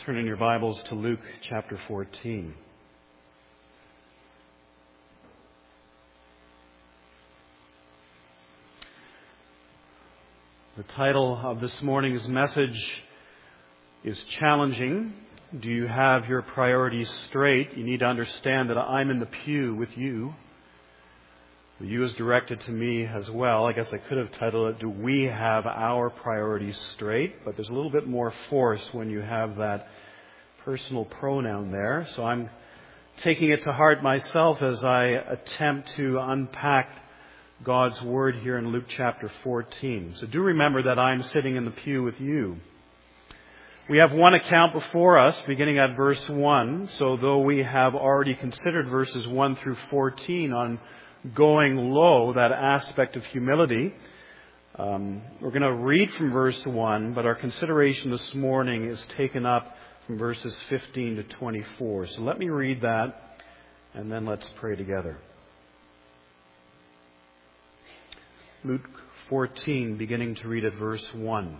Turn in your Bibles to Luke chapter 14. The title of this morning's message is Challenging. Do you have your priorities straight? You need to understand that I'm in the pew with you. The you is directed to me as well. I guess I could have titled it, Do We Have Our Priorities Straight? But there's a little bit more force when you have that personal pronoun there. So I'm taking it to heart myself as I attempt to unpack God's Word here in Luke chapter 14. So do remember that I'm sitting in the pew with you. We have one account before us, beginning at verse 1. So though we have already considered verses 1 through 14 on going low, that aspect of humility, we're going to read from verse 1, but our consideration this morning is taken up from verses 15 to 24. So let me read that, and then let's pray together. Luke 14, beginning to read at verse 1.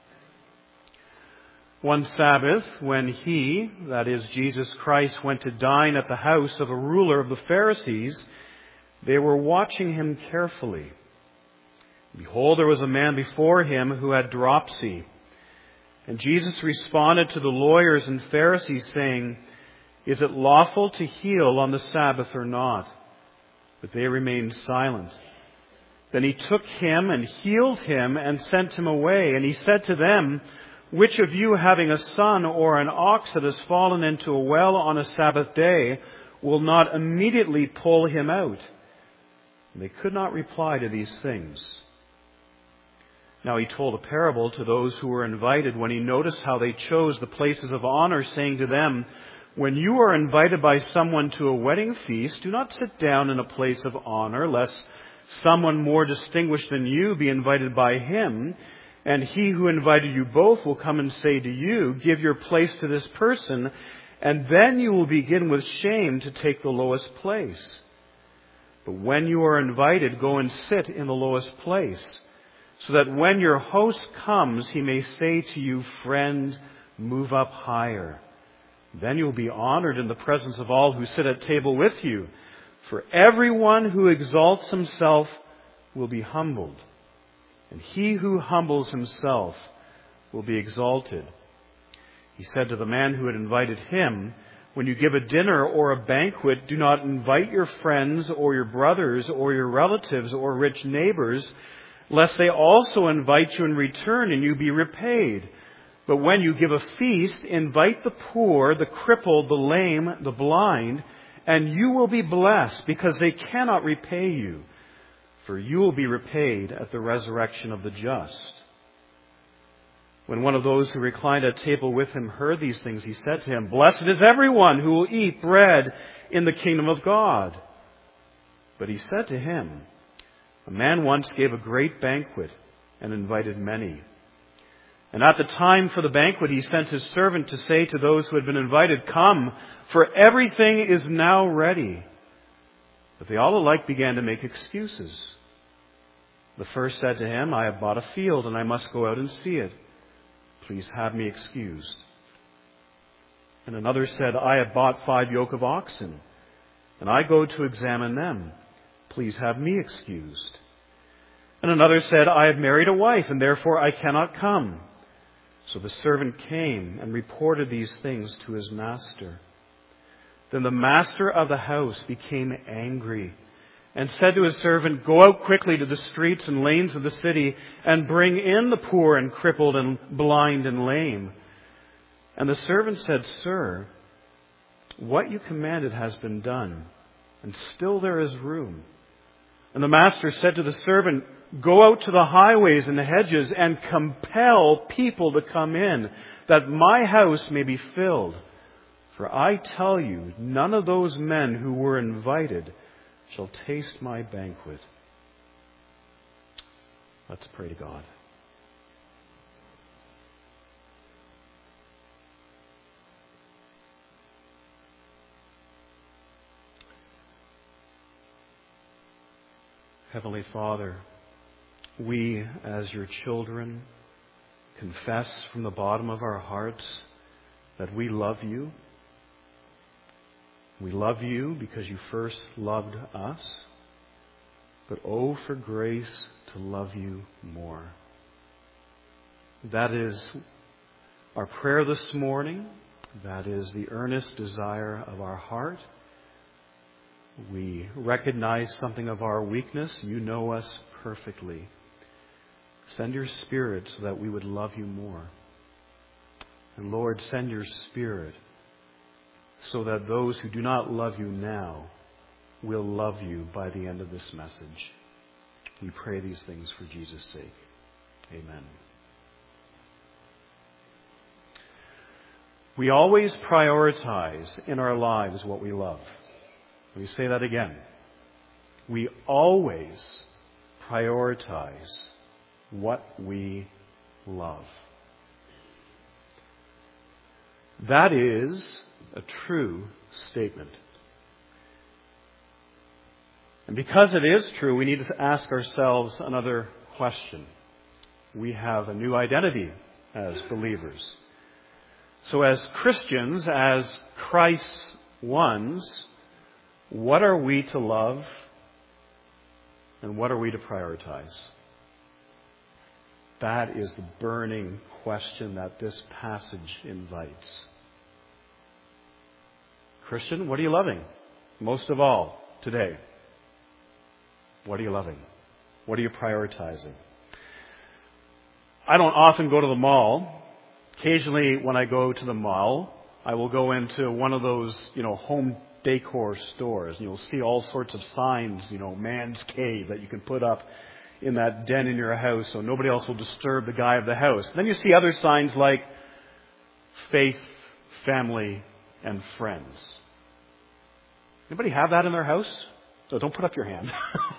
One Sabbath, when he, that is Jesus Christ, went to dine at the house of a ruler of the Pharisees, they were watching him carefully. Behold, there was a man before him who had dropsy. And Jesus responded to the lawyers and Pharisees, saying, Is it lawful to heal on the Sabbath or not? But they remained silent. Then he took him and healed him and sent him away. And he said to them, Which of you, having a son or an ox that has fallen into a well on a Sabbath day, will not immediately pull him out? And they could not reply to these things. Now he told a parable to those who were invited when he noticed how they chose the places of honor, saying to them, When you are invited by someone to a wedding feast, do not sit down in a place of honor, lest someone more distinguished than you be invited by him, and he who invited you both will come and say to you, Give your place to this person, and then you will begin with shame to take the lowest place. But when you are invited, go and sit in the lowest place, so that when your host comes, he may say to you, Friend, move up higher. Then you will be honored in the presence of all who sit at table with you. For everyone who exalts himself will be humbled, and he who humbles himself will be exalted. He said to the man who had invited him, When you give a dinner or a banquet, do not invite your friends or your brothers or your relatives or rich neighbors, lest they also invite you in return and you be repaid. But when you give a feast, invite the poor, the crippled, the lame, the blind, and you will be blessed, because they cannot repay you, for you will be repaid at the resurrection of the just. When one of those who reclined at table with him heard these things, he said to him, Blessed is everyone who will eat bread in the kingdom of God. But he said to him, A man once gave a great banquet and invited many. And at the time for the banquet, he sent his servant to say to those who had been invited, Come, for everything is now ready. But they all alike began to make excuses. The first said to him, I have bought a field and I must go out and see it. Please have me excused. And another said, I have bought 5 yoke of oxen and I go to examine them. Please have me excused. And another said, I have married a wife and therefore I cannot come. So the servant came and reported these things to his master. Then the master of the house became angry and said to his servant, Go out quickly to the streets and lanes of the city and bring in the poor and crippled and blind and lame. And the servant said, Sir, what you commanded has been done, and still there is room. And the master said to the servant, Go out to the highways and the hedges and compel people to come in, that my house may be filled. For I tell you, none of those men who were invited shall taste my banquet. Let's pray to God. Heavenly Father, we as your children confess from the bottom of our hearts that we love you. We love you because you first loved us. But oh, for grace to love you more. That is our prayer this morning. That is the earnest desire of our heart. We recognize something of our weakness. You know us perfectly. Send your Spirit so that we would love you more. And Lord, send your Spirit so that those who do not love you now will love you by the end of this message. We pray these things for Jesus' sake. Amen. We always prioritize in our lives what we love. Let me say that again. We always prioritize what we love. That is a true statement. And because it is true, we need to ask ourselves another question. We have a new identity as believers. So as Christians, as Christ's ones, what are we to love and what are we to prioritize? That is the burning question that this passage invites. Christian, what are you loving most of all today? What are you loving? What are you prioritizing? I don't often go to the mall. Occasionally when I go to the mall, I will go into one of those, home decor stores. And you'll see all sorts of signs, man's cave that you can put up in that den in your house so nobody else will disturb the guy of the house. And then you see other signs like faith, family, and friends. Anybody have that in their house? So don't put up your hand.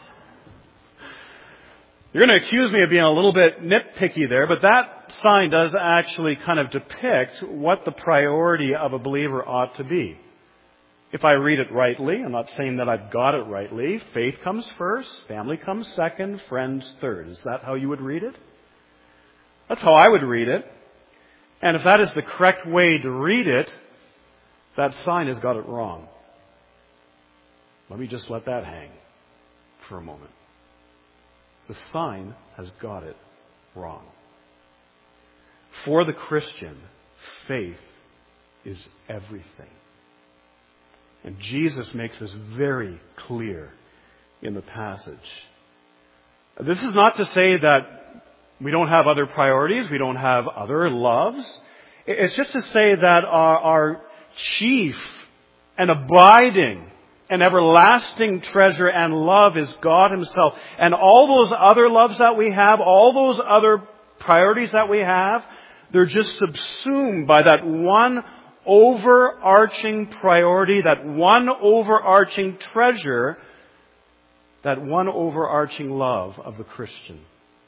You're going to accuse me of being a little bit nitpicky there, but that sign does actually kind of depict what the priority of a believer ought to be. If I read it rightly, I'm not saying that I've got it rightly, faith comes first, family comes second, friends third. Is that how you would read it? That's how I would read it. And if that is the correct way to read it, that sign has got it wrong. Let me just let that hang for a moment. The sign has got it wrong. For the Christian, faith is everything. And Jesus makes this very clear in the passage. This is not to say that we don't have other priorities, we don't have other loves. It's just to say that our chief and abiding and everlasting treasure and love is God Himself. And all those other loves that we have, all those other priorities that we have, they're just subsumed by that one overarching priority, that one overarching treasure, that one overarching love of the Christian.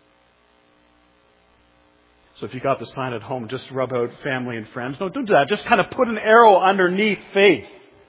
So if you got the sign at home, just rub out family and friends. No, don't do that. Just kind of put an arrow underneath faith.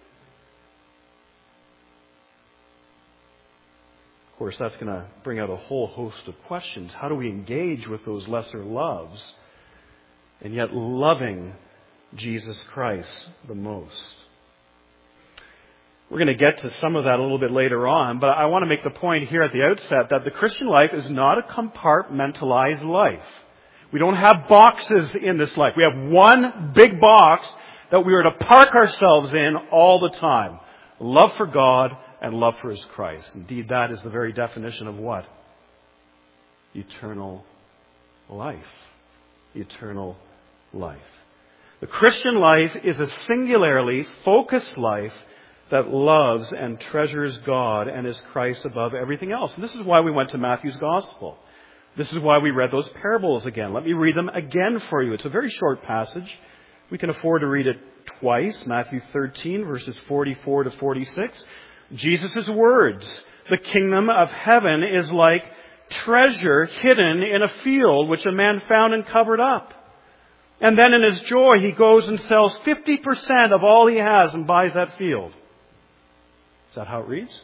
Of course, that's going to bring out a whole host of questions. How do we engage with those lesser loves and yet loving Jesus Christ the most? We're going to get to some of that a little bit later on, but I want to make the point here at the outset that the Christian life is not a compartmentalized life. We don't have boxes in this life. We have one big box that we are to park ourselves in all the time. Love for God and love for His Christ. Indeed, that is the very definition of what? Eternal life. Eternal life. The Christian life is a singularly focused life that loves and treasures God and His Christ above everything else. And this is why we went to Matthew's Gospel. This is why we read those parables again. Let me read them again for you. It's a very short passage. We can afford to read it twice. Matthew 13, verses 44 to 46. Jesus' words, "The kingdom of heaven is like treasure hidden in a field, which a man found and covered up. And then in his joy, he goes and sells 50% of all he has and buys that field." Is that how it reads?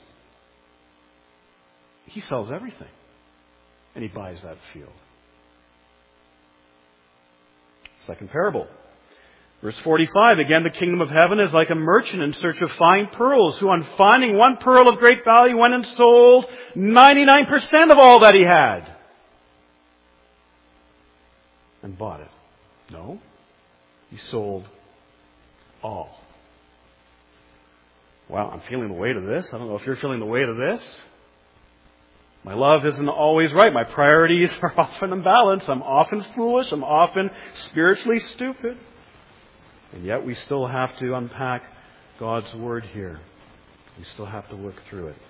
He sells everything. And he buys that field. Second parable. Verse 45, again, the kingdom of heaven is like a merchant in search of fine pearls, who on finding one pearl of great value went and sold 99% of all that he had. And bought it. No, he sold all. Wow, I'm feeling the weight of this. I don't know if you're feeling the weight of this. My love isn't always right. My priorities are often imbalanced. I'm often foolish. I'm often spiritually stupid. And yet we still have to unpack God's Word here. We still have to work through it.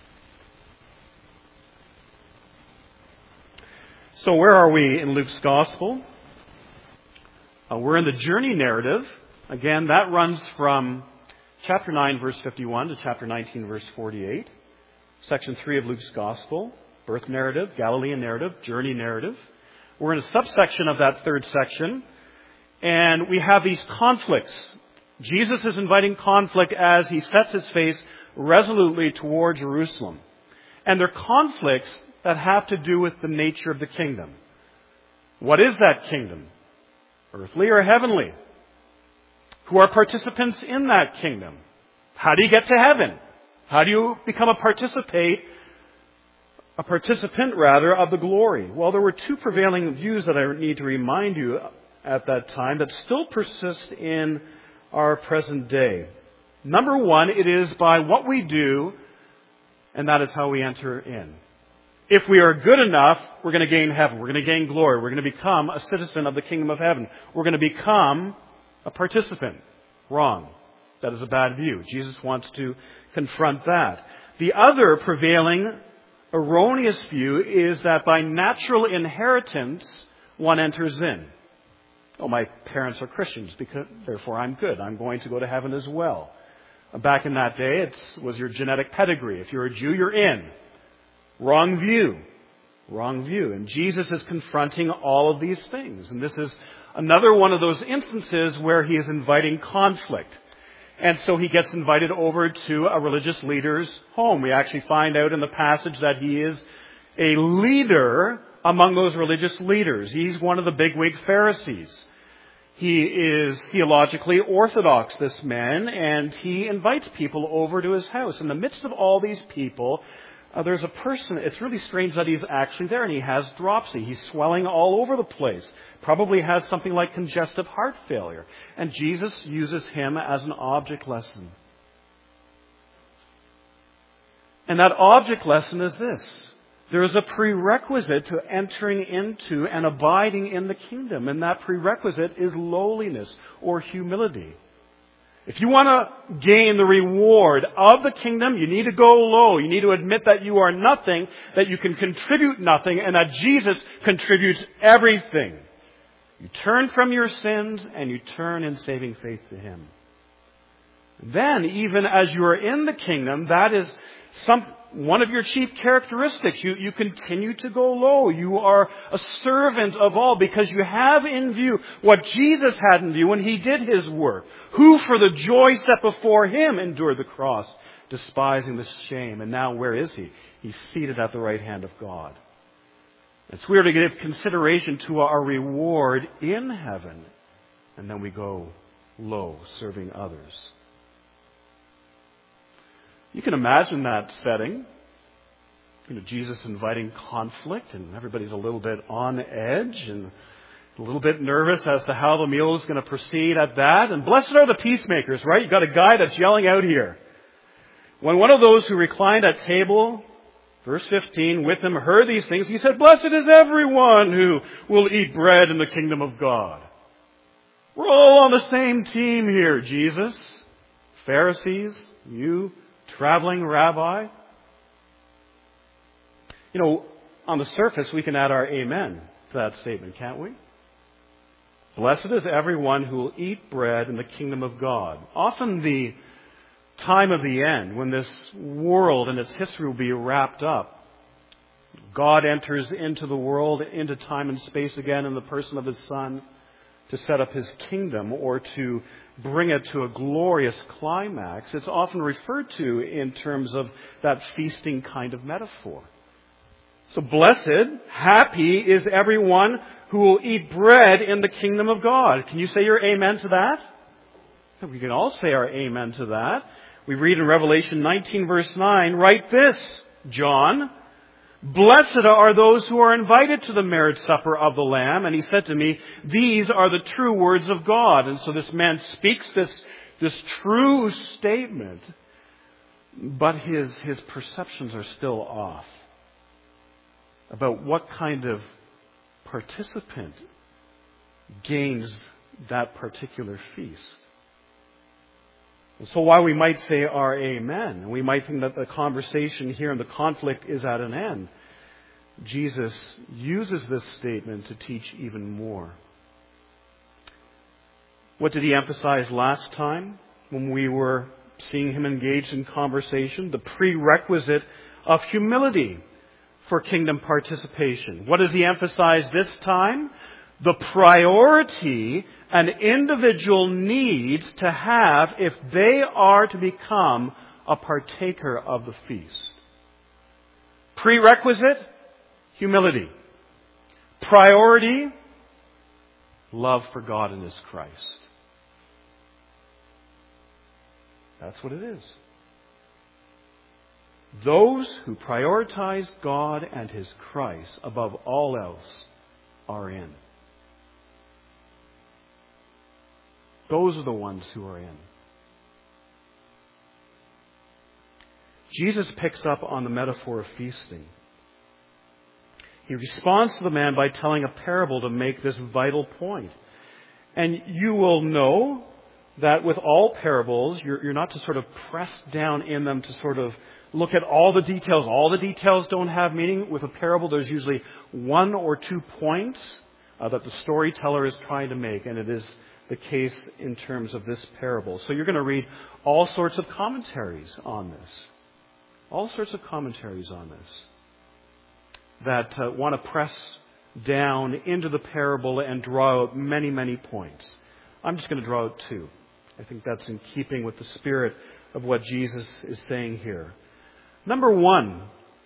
So where are we in Luke's Gospel? We're in the journey narrative. Again, that runs from chapter 9, verse 51 to chapter 19, verse 48. Section 3 of Luke's Gospel. Birth narrative, Galilean narrative, journey narrative. We're in a subsection of that third section. And we have these conflicts. Jesus is inviting conflict as he sets his face resolutely toward Jerusalem. And they're conflicts that have to do with the nature of the kingdom. What is that kingdom? Earthly or heavenly? Who are participants in that kingdom? How do you get to heaven? How do you become a participant of the glory? Well, there were two prevailing views that I need to remind you at that time that still persist in our present day. Number one, it is by what we do, and that is how we enter in. If we are good enough, we're going to gain heaven. We're going to gain glory. We're going to become a citizen of the kingdom of heaven. We're going to become a participant. Wrong. That is a bad view. Jesus wants to confront that. The other prevailing erroneous view is that by natural inheritance, one enters in. Oh, my parents are Christians, therefore I'm good. I'm going to go to heaven as well. Back in that day, it was your genetic pedigree. If you're a Jew, you're in. Wrong view. Wrong view. And Jesus is confronting all of these things. And this is another one of those instances where he is inviting conflict. And so he gets invited over to a religious leader's home. We actually find out in the passage that he is a leader among those religious leaders. He's one of the bigwig Pharisees. He is theologically orthodox, this man, and he invites people over to his house. In the midst of all these people, there's a person. It's really strange that he's actually there, and he has dropsy. He's swelling all over the place. Probably has something like congestive heart failure. And Jesus uses him as an object lesson. And that object lesson is this. There is a prerequisite to entering into and abiding in the kingdom, and that prerequisite is lowliness or humility. If you want to gain the reward of the kingdom, you need to go low. You need to admit that you are nothing, that you can contribute nothing, and that Jesus contributes everything. You turn from your sins and you turn in saving faith to Him. Then, even as you are in the kingdom, that is one of your chief characteristics. You continue to go low. You are a servant of all because you have in view what Jesus had in view when He did His work. Who for the joy set before Him endured the cross, despising the shame. And now where is He? He's seated at the right hand of God. And so we are to give consideration to our reward in heaven. And then we go low, serving others. You can imagine that setting. Jesus inviting conflict, and everybody's a little bit on edge and a little bit nervous as to how the meal is going to proceed at that. And blessed are the peacemakers, right? You've got a guy that's yelling out here. When one of those who reclined at table, verse 15, with him heard these things, he said, "Blessed is everyone who will eat bread in the kingdom of God." We're all on the same team here, Jesus. Pharisees, you, traveling rabbi. On the surface, we can add our amen to that statement, can't we? Blessed is everyone who will eat bread in the kingdom of God. Often the time of the end, when this world and its history will be wrapped up, God enters into the world, into time and space again in the person of His Son to set up His kingdom or to bring it to a glorious climax. It's often referred to in terms of that feasting kind of metaphor. So blessed, happy is everyone who will eat bread in the kingdom of God. Can you say your amen to that? We can all say our amen to that. We read in Revelation 19 verse 9, write this, John, blessed are those who are invited to the marriage supper of the Lamb. And he said to me, these are the true words of God. And so this man speaks this true statement, but his perceptions are still off about what kind of participant gains that particular feast. And so while we might say our amen, and we might think that the conversation here and the conflict is at an end, Jesus uses this statement to teach even more. What did he emphasize last time when we were seeing him engaged in conversation? The prerequisite of humility for kingdom participation. What does he emphasize this time? The priority an individual needs to have if they are to become a partaker of the feast. Prerequisite, humility. Priority, love for God and His Christ. That's what it is. Those who prioritize God and His Christ above all else are in. Those are the ones who are in. Jesus picks up on the metaphor of feasting. He responds to the man by telling a parable to make this vital point. And you will know that with all parables, you're not to sort of press down in them to sort of look at all the details. All the details don't have meaning. With a parable, there's usually one or two points that the storyteller is trying to make, and it is the case in terms of this parable. So you're going to read all sorts of commentaries on this. All sorts of commentaries on this that want to press down into the parable and draw out many, many points. I'm just going to draw out two. I think that's in keeping with the spirit of what Jesus is saying here. Number one,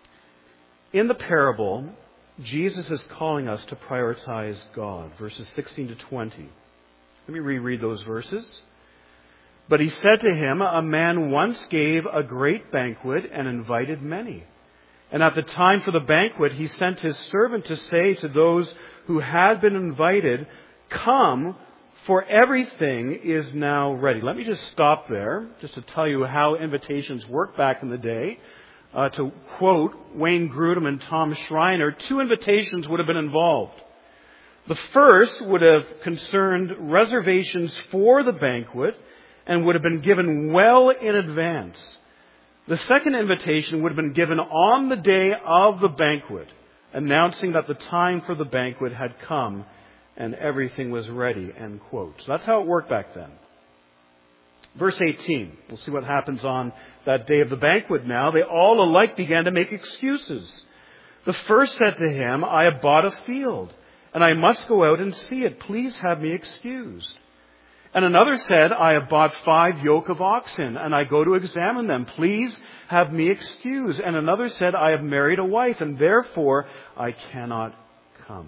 in the parable, Jesus is calling us to prioritize God. Verses 16 to 20. Let me reread those verses. But he said to him, a man once gave a great banquet and invited many. And at the time for the banquet, he sent his servant to say to those who had been invited, come, for everything is now ready. Let me just stop there, just to tell you how invitations worked back in the day. To quote Wayne Grudem and Tom Schreiner, two invitations would have been involved. The first would have concerned reservations for the banquet and would have been given well in advance. The second invitation would have been given on the day of the banquet, announcing that the time for the banquet had come and everything was ready, end quote. So that's how it worked back then. Verse 18, we'll see what happens on that day of the banquet now. They all alike began to make excuses. The first said to him, I have bought a field, and I must go out and see it. Please have me excused. And another said, I have bought 5 yoke of oxen, and I go to examine them. Please have me excused. And another said, I have married a wife, and therefore I cannot come.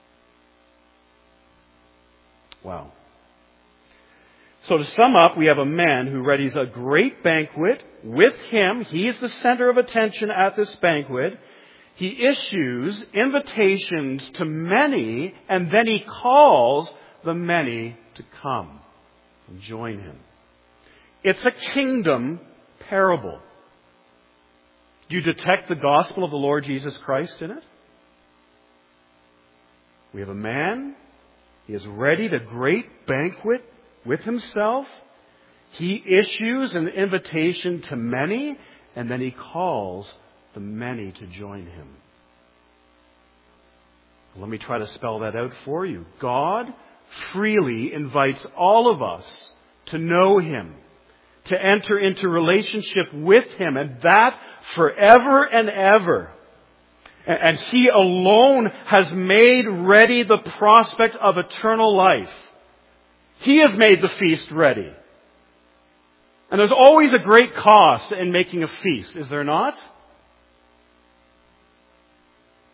Wow. So to sum up, we have a man who readies a great banquet with him. He is the center of attention at this banquet. He issues invitations to many, and then he calls the many to come and join him. It's a kingdom parable. Do you detect the gospel of the Lord Jesus Christ in it? We have a man. He has readied a great banquet with himself. He issues an invitation to many, and then he calls the many to join him. Let me try to spell that out for you. God freely invites all of us to know Him, to enter into relationship with Him, and that forever and ever. And He alone has made ready the prospect of eternal life. He has made the feast ready. And there's always a great cost in making a feast, is there not?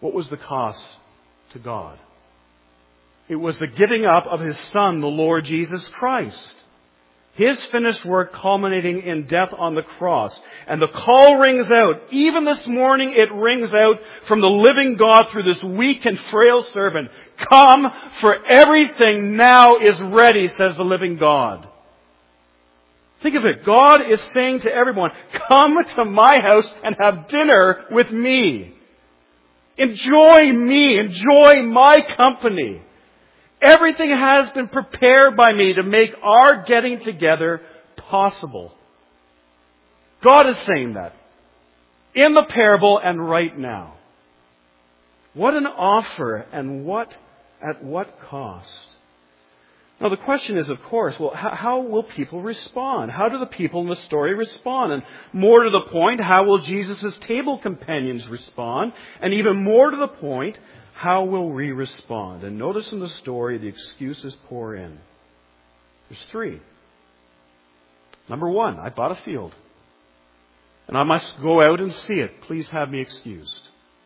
What was the cost to God? It was the giving up of His Son, the Lord Jesus Christ. His finished work culminating in death on the cross. And the call rings out. Even this morning it rings out from the living God through this weak and frail servant. Come, for everything now is ready, says the living God. Think of it. God is saying to everyone, come to my house and have dinner with me. Enjoy me. Enjoy my company. Everything has been prepared by me to make our getting together possible. God is saying that in the parable and right now. What an offer, and at what cost? Now the question is, of course, well, how will people respond? How do the people in the story respond? And more to the point, how will Jesus' table companions respond? And even more to the point, how will we respond? And notice in the story, the excuses pour in. There's three. Number one, I bought a field, and I must go out and see it. Please have me excused.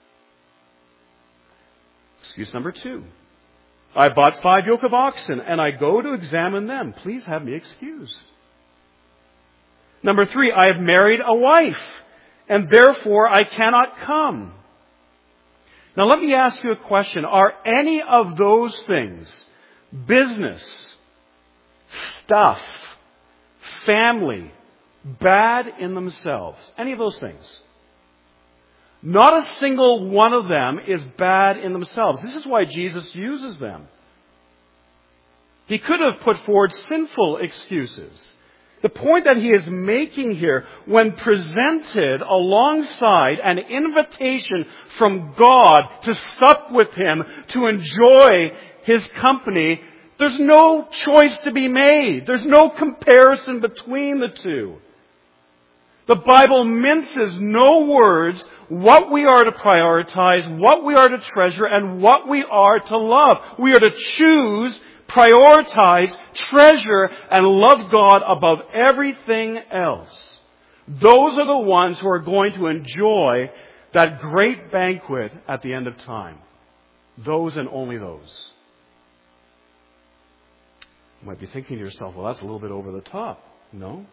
Excuse number two, I bought 5 yoke of oxen, and I go to examine them. Please have me excused. Number 3, I have married a wife, and therefore I cannot come. Now let me ask you a question. Are any of those things, business, stuff, family, bad in themselves? Any of those things? Not a single one of them is bad in themselves. This is why Jesus uses them. He could have put forward sinful excuses. The point that he is making here, when presented alongside an invitation from God to sup with Him, to enjoy His company, there's no choice to be made. There's no comparison between the two. The Bible minces no words what we are to prioritize, what we are to treasure, and what we are to love. We are to choose, prioritize, treasure, and love God above everything else. Those are the ones who are going to enjoy that great banquet at the end of time. Those and only those. You might be thinking to yourself, well, that's a little bit over the top. No.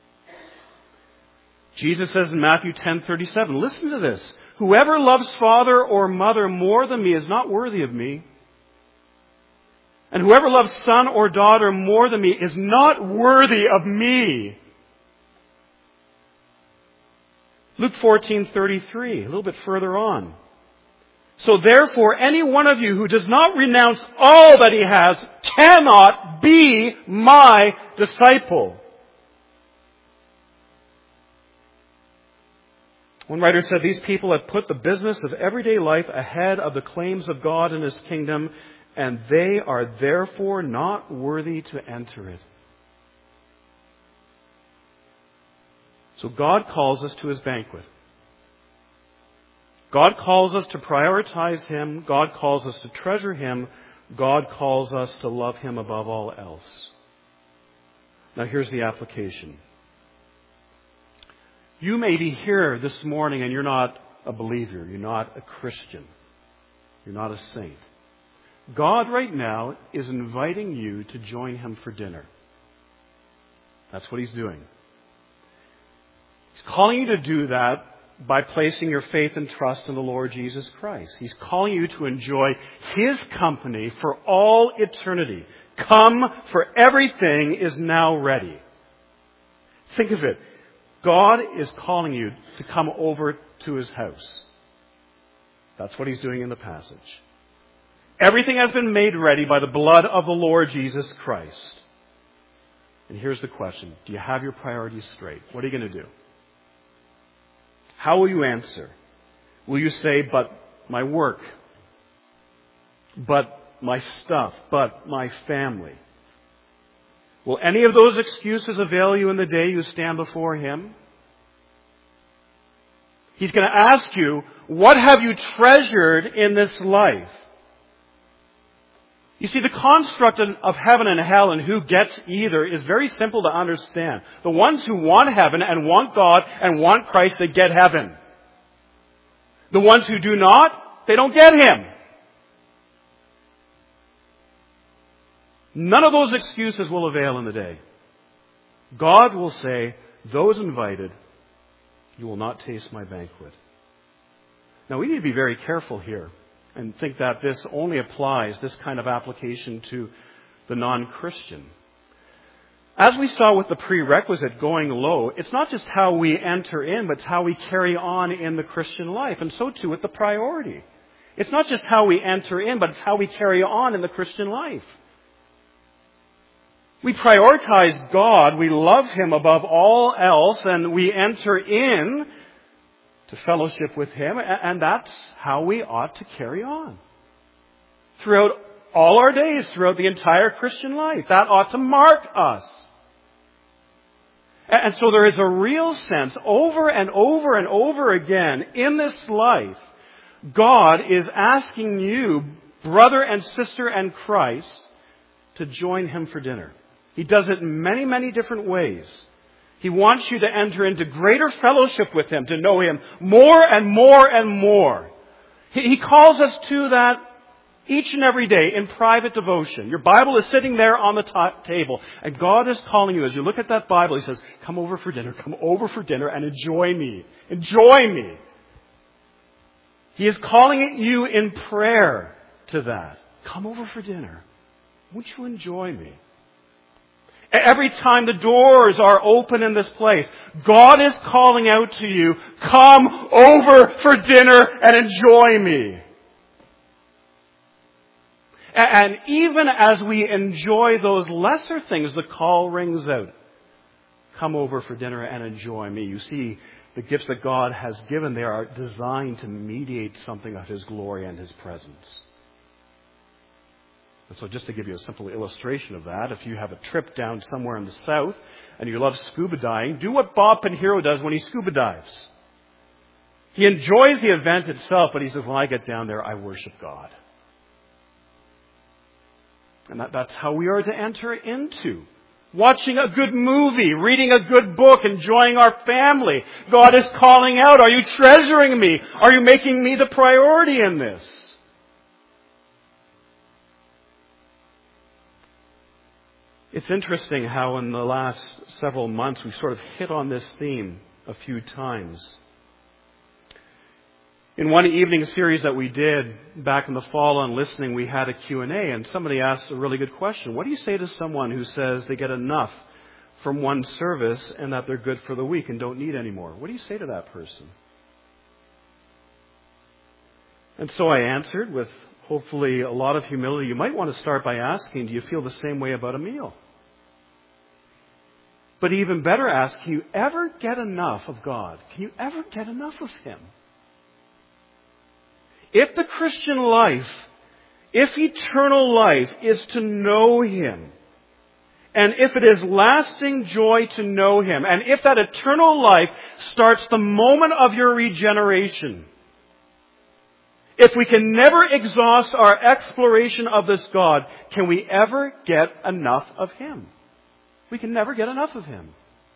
Jesus says in Matthew 10:37, listen to this. Whoever loves father or mother more than me is not worthy of me. And whoever loves son or daughter more than me is not worthy of me. Luke 14:33, a little bit further on. So therefore, any one of you who does not renounce all that he has cannot be my disciple. One writer said, these people have put the business of everyday life ahead of the claims of God and His kingdom, and they are therefore not worthy to enter it. So God calls us to His banquet. God calls us to prioritize Him. God calls us to treasure Him. God calls us to love Him above all else. Now here's the application. You may be here this morning and you're not a believer. You're not a Christian. You're not a saint. God right now is inviting you to join Him for dinner. That's what He's doing. He's calling you to do that by placing your faith and trust in the Lord Jesus Christ. He's calling you to enjoy His company for all eternity. Come, for everything is now ready. Think of it. God is calling you to come over to His house. That's what He's doing in the passage. Everything has been made ready by the blood of the Lord Jesus Christ. And here's the question. Do you have your priorities straight? What are you going to do? How will you answer? Will you say, but my work, but my stuff, but my family? Will any of those excuses avail you in the day you stand before Him? He's going to ask you, what have you treasured in this life? You see, the construct of heaven and hell and who gets either is very simple to understand. The ones who want heaven and want God and want Christ, they get heaven. The ones who do not, they don't get Him. None of those excuses will avail in the day. God will say, those invited, you will not taste my banquet. Now we need to be very careful here and think that this only applies, this kind of application, to the non-Christian. As we saw with the prerequisite going low, it's not just how we enter in, but it's how we carry on in the Christian life. And so too with the priority. It's not just how we enter in, but it's how we carry on in the Christian life. We prioritize God, we love Him above all else, and we enter in to fellowship with Him, and that's how we ought to carry on. Throughout all our days, throughout the entire Christian life. That ought to mark us. And so there is a real sense, over and over and over again, in this life, God is asking you, brother and sister in Christ, to join Him for dinner. He does it in many, many different ways. He wants you to enter into greater fellowship with Him, to know Him more and more and more. He calls us to that each and every day in private devotion. Your Bible is sitting there on the table, and God is calling you. As you look at that Bible, He says, come over for dinner and enjoy me. Enjoy me. He is calling you in prayer to that. Come over for dinner. Won't you enjoy me? Every time the doors are open in this place, God is calling out to you, come over for dinner and enjoy me. And even as we enjoy those lesser things, the call rings out. Come over for dinner and enjoy me. You see, the gifts that God has given, they are designed to mediate something of His glory and His presence. And so just to give you a simple illustration of that, if you have a trip down somewhere in the south and you love scuba diving, do what Bob Pinheiro does when he scuba dives. He enjoys the event itself, but he says, when I get down there, I worship God. And that's how we are to enter into. Watching a good movie, reading a good book, enjoying our family. God is calling out, are you treasuring me? Are you making me the priority in this? It's interesting how in the last several months we've sort of hit on this theme a few times. In one evening series that we did back in the fall on listening, we had a Q&A, and somebody asked a really good question. What do you say to someone who says they get enough from one service and that they're good for the week and don't need any more? What do you say to that person? And so I answered with hopefully a lot of humility. You might want to start by asking, do you feel the same way about a meal? But even better ask, can you ever get enough of God? Can you ever get enough of Him? If the Christian life, if eternal life is to know Him, and if it is lasting joy to know Him, and if that eternal life starts the moment of your regeneration, if we can never exhaust our exploration of this God, can we ever get enough of Him? We can never get enough of Him.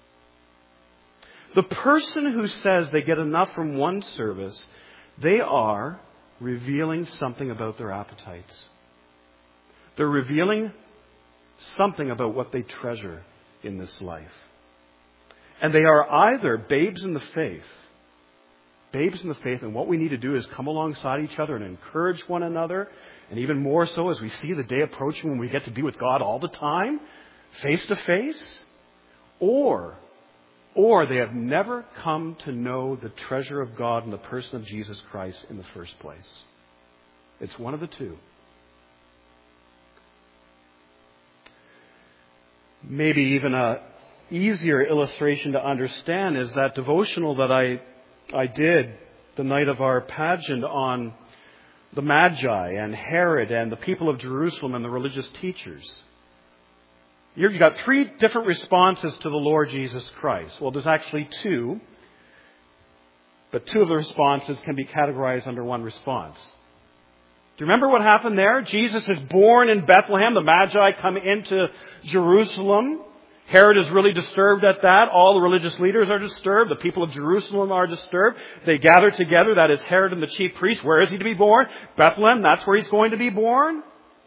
The person who says they get enough from one service, they are revealing something about their appetites. They're revealing something about what they treasure in this life. And they are either babes in the faith, and what we need to do is come alongside each other and encourage one another, and even more so as we see the day approaching when we get to be with God all the time, face to face, or they have never come to know the treasure of God in the person of Jesus Christ in the first place. It's one of the two. Maybe even an easier illustration to understand is that devotional that I did the night of our pageant on the Magi and Herod and the people of Jerusalem and the religious teachers. You've got three different responses to the Lord Jesus Christ. Well, there's actually two, but two of the responses can be categorized under one response. Do you remember what happened there? Jesus is born in Bethlehem. The Magi come into Jerusalem. Herod is really disturbed at that. All the religious leaders are disturbed. The people of Jerusalem are disturbed. They gather together. That is Herod and the chief priests. Where is he to be born? Bethlehem. That's where he's going to be born.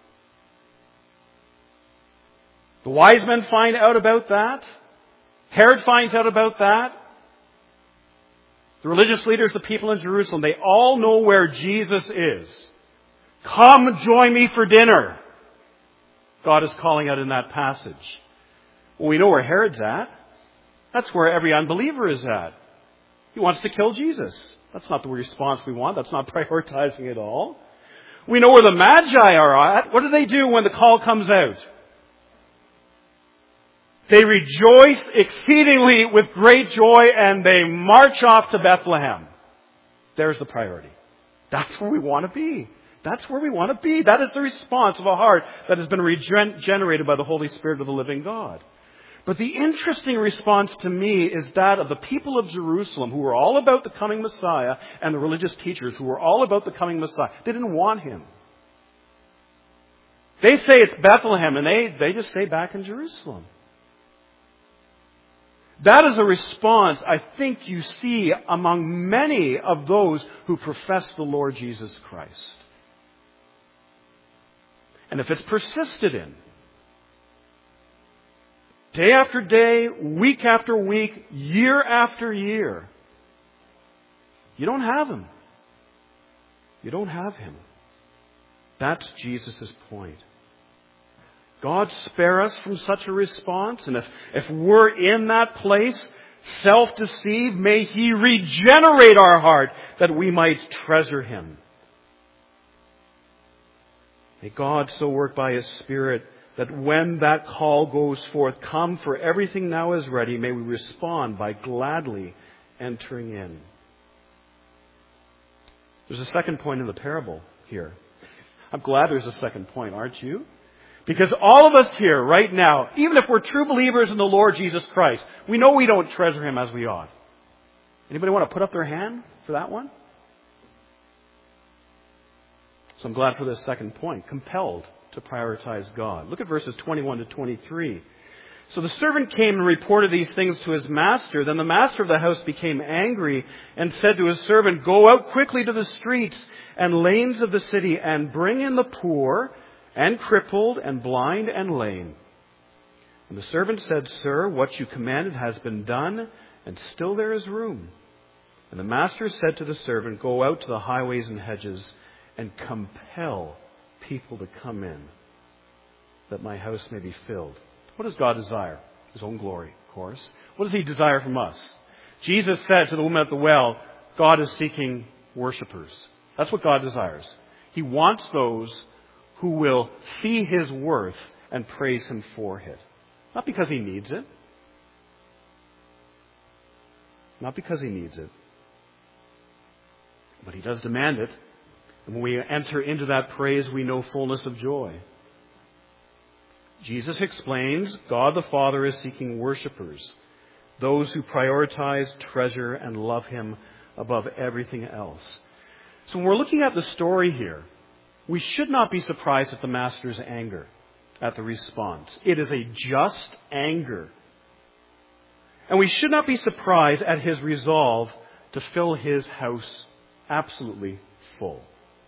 The wise men find out about that. Herod finds out about that. The religious leaders, the people in Jerusalem, they all know where Jesus is. Come join me for dinner. God is calling out in that passage. Well, we know where Herod's at. That's where every unbeliever is at. He wants to kill Jesus. That's not the response we want. That's not prioritizing at all. We know where the Magi are at. What do they do when the call comes out? They rejoice exceedingly with great joy and they march off to Bethlehem. There's the priority. That's where we want to be. That's where we want to be. That is the response of a heart that has been regenerated by the Holy Spirit of the living God. But the interesting response to me is that of the people of Jerusalem who were all about the coming Messiah and the religious teachers who were all about the coming Messiah. They didn't want him. They say it's Bethlehem and they just stay back in Jerusalem. That is a response I think you see among many of those who profess the Lord Jesus Christ. And if it's persisted in, day after day, week after week, year after year, you don't have him. You don't have him. That's Jesus' point. God spare us from such a response. And if we're in that place, self-deceived, may he regenerate our heart that we might treasure him. May God so work by his Spirit that when that call goes forth, come, for everything now is ready, may we respond by gladly entering in. There's a second point in the parable here. I'm glad there's a second point, aren't you? Because all of us here right now, even if we're true believers in the Lord Jesus Christ, we know we don't treasure him as we ought. Anybody want to put up their hand for that one? So I'm glad for this second point. Compelled to prioritize God. Look at verses 21 to 23. So the servant came and reported these things to his master. Then the master of the house became angry and said to his servant, "Go out quickly to the streets and lanes of the city and bring in the poor and crippled and blind and lame." And the servant said, "Sir, what you commanded has been done, and still there is room." And the master said to the servant, "Go out to the highways and hedges and compel people to come in, that my house may be filled." What does God desire? His own glory, of course. What does he desire from us? Jesus said to the woman at the well, God is seeking worshipers. That's what God desires. He wants those who will see his worth and praise him for it. Not because he needs it. Not because he needs it. But he does demand it. And when we enter into that praise, we know fullness of joy. Jesus explains, God the Father is seeking worshipers, those who prioritize, treasure, and love him above everything else. So when we're looking at the story here, we should not be surprised at the master's anger, at the response. It is a just anger. And we should not be surprised at his resolve to fill his house absolutely full.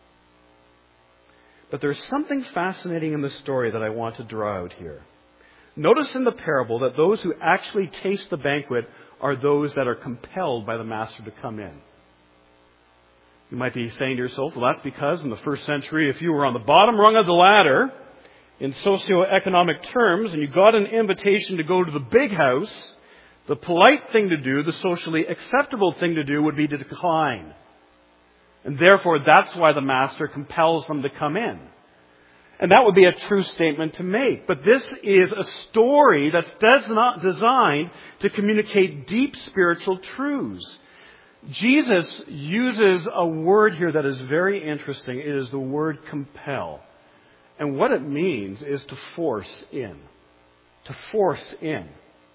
But there's something fascinating in the story that I want to draw out here. Notice in the parable that those who actually taste the banquet are those that are compelled by the master to come in. You might be saying to yourself, well, that's because in the first century, if you were on the bottom rung of the ladder in socioeconomic terms and you got an invitation to go to the big house, the polite thing to do, the socially acceptable thing to do would be to decline. And therefore, that's why the master compels them to come in. And that would be a true statement to make. But this is a story that's designed to communicate deep spiritual truths. Jesus uses a word here that is very interesting. It is the word compel. And what it means is to force in. To force in.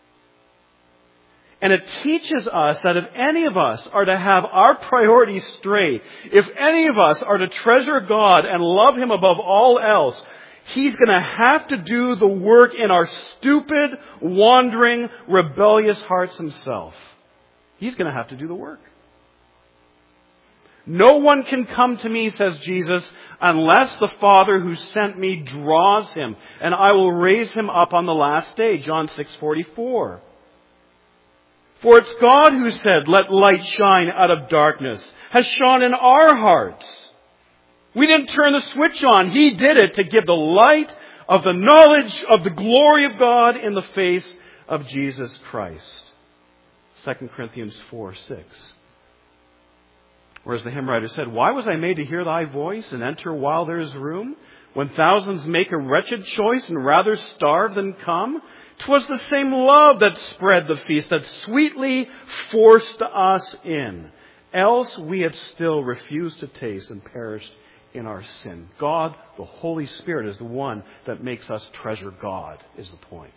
And it teaches us that if any of us are to have our priorities straight, if any of us are to treasure God and love him above all else, He's going to have to do the work in our stupid, wandering, rebellious hearts himself. He's going to have to do the work. No one can come to me, says Jesus, unless the Father who sent me draws him, and I will raise him up on the last day. John 6:44. For it's God who said, let light shine out of darkness, has shone in our hearts. We didn't turn the switch on. He did it to give the light of the knowledge of the glory of God in the face of Jesus Christ. 2 Corinthians 4:6. Whereas the hymn writer said, why was I made to hear thy voice and enter while there is room? When thousands make a wretched choice and rather starve than come? 'Twas the same love that spread the feast, that sweetly forced us in. Else we had still refused to taste and perished in our sin. God, the Holy Spirit, is the one that makes us treasure God, is the point.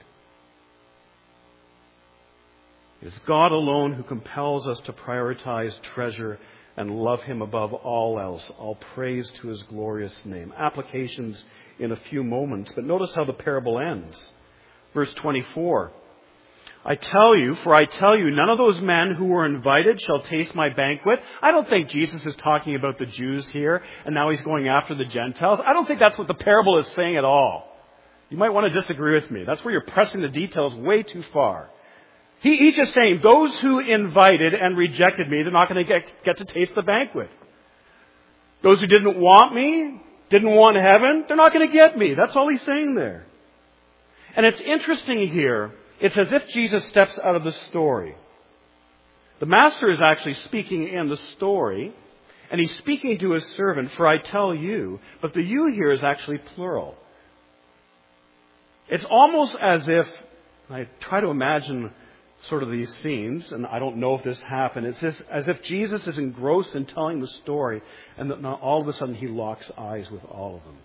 It is God alone who compels us to prioritize, treasure, and love him above all else. All praise to his glorious name. Applications in a few moments, but notice how the parable ends. Verse 24. I tell you, none of those men who were invited shall taste my banquet. I don't think Jesus is talking about the Jews here, and now he's going after the Gentiles. I don't think that's what the parable is saying at all. You might want to disagree with me. That's where you're pressing the details way too far. He's just saying, those who invited and rejected me, they're not going to get to taste the banquet. Those who didn't want me, didn't want heaven, they're not going to get me. That's all he's saying there. And it's interesting here. It's as if Jesus steps out of the story. The master is actually speaking in the story, and he's speaking to his servant, for I tell you, but the you here is actually plural. It's almost as if, I try to imagine sort of these scenes, and I don't know if this happened, it's as if Jesus is engrossed in telling the story, and then all of a sudden he locks eyes with all of them.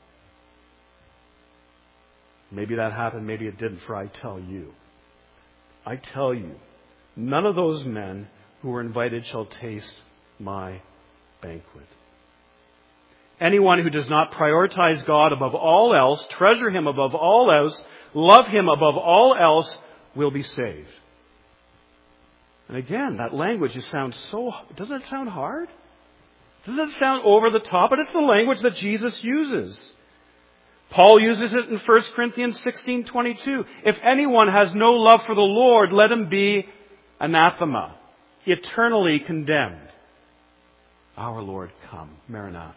Maybe that happened, maybe it didn't, for I tell you. I tell you, none of those men who were invited shall taste my banquet. Anyone who does not prioritize God above all else, treasure him above all else, love him above all else, will be saved. And again, that language just sounds doesn't it sound hard? Doesn't it sound over the top? But it's the language that Jesus uses. Paul uses it in 1 Corinthians 16:22. If anyone has no love for the Lord, let him be anathema, eternally condemned. Our Lord, come. Maranatha.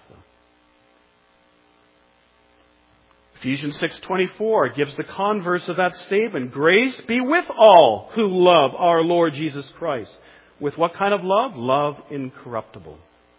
Ephesians 6:24 gives the converse of that statement. Grace be with all who love our Lord Jesus Christ. With what kind of love? Love incorruptible.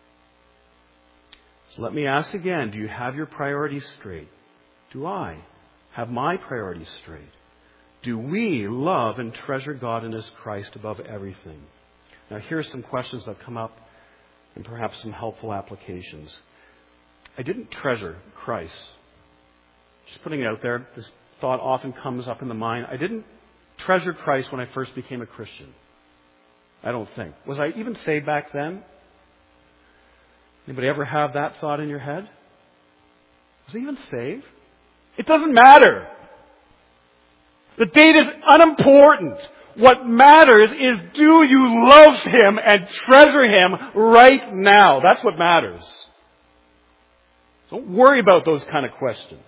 So let me ask again, do you have your priorities straight? Do I have my priorities straight? Do we love and treasure God and his Christ above everything? Now here are some questions that come up and perhaps some helpful applications. I didn't treasure Christ. Just putting it out there, this thought often comes up in the mind. I didn't treasure Christ when I first became a Christian. I don't think. Was I even saved back then? Anybody ever have that thought in your head? Was I even saved? It doesn't matter. The date is unimportant. What matters is, do you love him and treasure him right now? That's what matters. Don't worry about those kind of questions.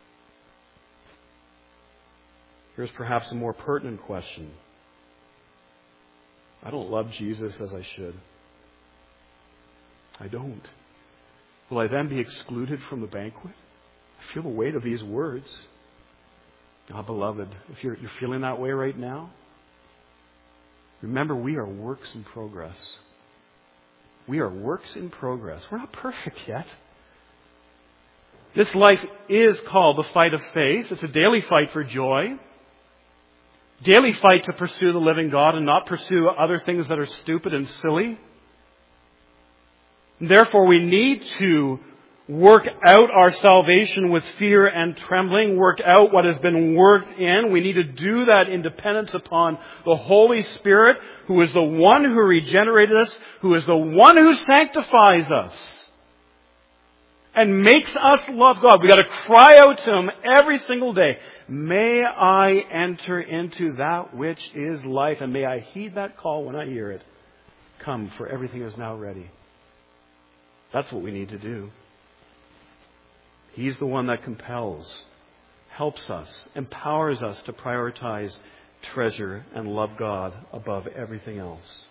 Here's perhaps a more pertinent question. I don't love Jesus as I should. I don't. Will I then be excluded from the banquet? I feel the weight of these words. Oh, beloved, if you're feeling that way right now, remember we are works in progress. We are works in progress. We're not perfect yet. This life is called the fight of faith. It's a daily fight for joy. Daily fight to pursue the living God and not pursue other things that are stupid and silly. Therefore, we need to work out our salvation with fear and trembling, work out what has been worked in. We need to do that in dependence upon the Holy Spirit, who is the one who regenerated us, who is the one who sanctifies us. and makes us love God. We've got to cry out to Him every single day. May I enter into that which is life, and may I heed that call when I hear it. Come, for everything is now ready. That's what we need to do. He's the one that compels, helps us, empowers us to prioritize, treasure, and love God above everything else.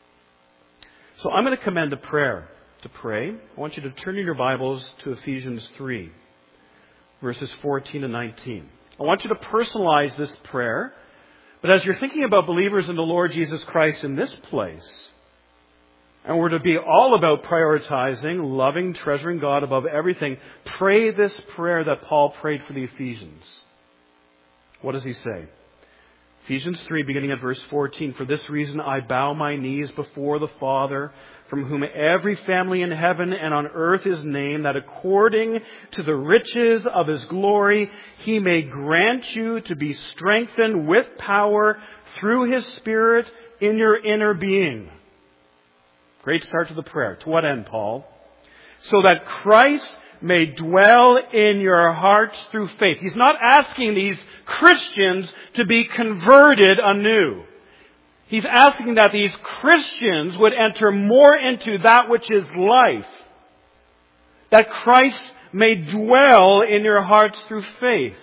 So I'm going to commend a prayer to pray. I want you to turn in your Bibles to Ephesians 3, verses 14 and 19. I want you to personalize this prayer. But as you're thinking about believers in the Lord Jesus Christ in this place, and we're to be all about prioritizing, loving, treasuring God above everything, pray this prayer that Paul prayed for the Ephesians. What does he say? Ephesians 3, beginning at verse 14. For this reason I bow my knees before the Father, from whom every family in heaven and on earth is named, that according to the riches of His glory, He may grant you to be strengthened with power through His Spirit in your inner being. Great start to the prayer. To what end, Paul? So that Christ may dwell in your hearts through faith. He's not asking these Christians to be converted anew. He's asking that these Christians would enter more into that which is life. That Christ may dwell in your hearts through faith.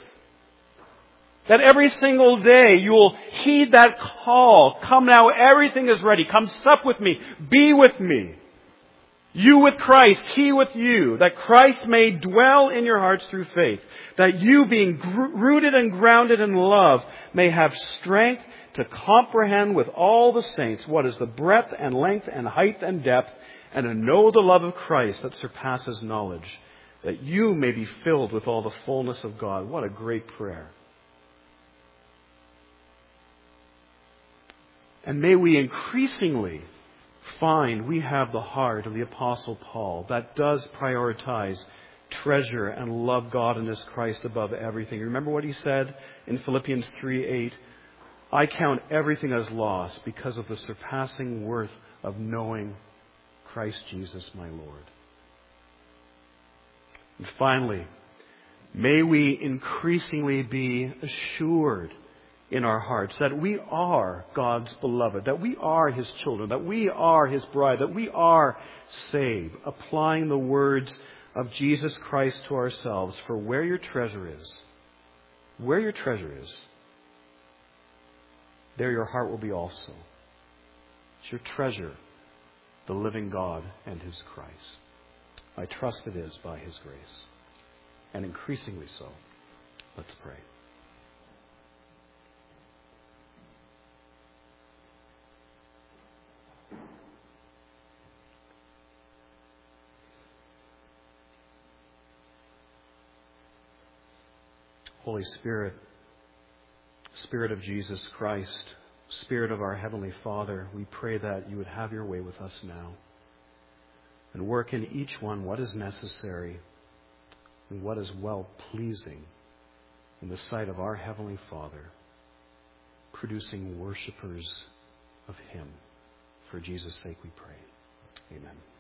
That every single day you will heed that call. Come now, everything is ready. Come sup with me. Be with me. You with Christ, He with you. That Christ may dwell in your hearts through faith. That you, being rooted and grounded in love, may have strength to comprehend with all the saints what is the breadth and length and height and depth, and to know the love of Christ that surpasses knowledge, that you may be filled with all the fullness of God. What a great prayer. And may we increasingly find we have the heart of the Apostle Paul that does prioritize, treasure, and love God and His Christ above everything. Remember what he said in Philippians 3:8? I count everything as loss because of the surpassing worth of knowing Christ Jesus my Lord. And finally, may we increasingly be assured in our hearts that we are God's beloved, that we are His children, that we are His bride, that we are saved, applying the words of Jesus Christ to ourselves. For where your treasure is, there your heart will be also. It's your treasure, the living God and His Christ. I trust it is by His grace, and increasingly so. Let's pray. Holy Spirit, Spirit of Jesus Christ, Spirit of our Heavenly Father, we pray that you would have your way with us now and work in each one what is necessary and what is well-pleasing in the sight of our Heavenly Father, producing worshipers of Him. For Jesus' sake we pray. Amen.